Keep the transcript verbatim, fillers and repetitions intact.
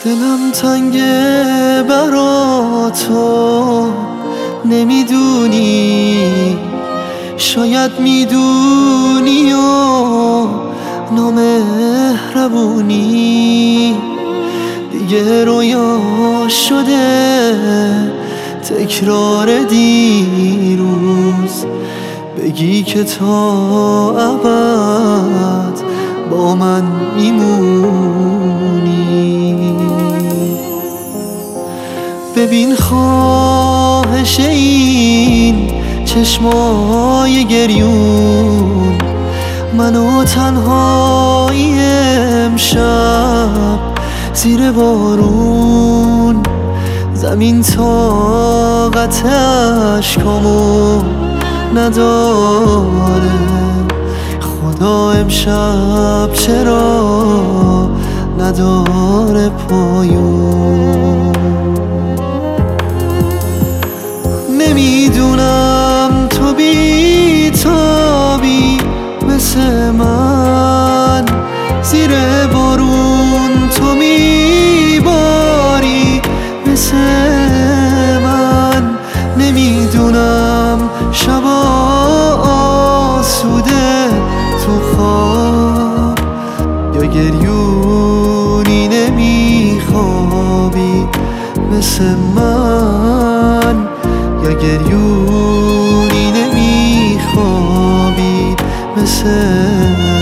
دلم تنگه برا تو، نمیدونی شاید میدونی و نامهربونی دیگه رویا شده تکرار دیروز، بگی که تا ابد با من میمونی. ببین خواهش این چشمای گریون، منو تنهایی امشب زیر بارون، زمین طاقت اشکامو نداره، خدا امشب چرا نداره پایون. نمیدونم تو بی تابی مثل من، زیر بارون تو میباری مثل من. نمیدونم شبا آسوده تو خواب یا گریونی نمیخوابی مثل من، یا گریونی نمیخوابی مثل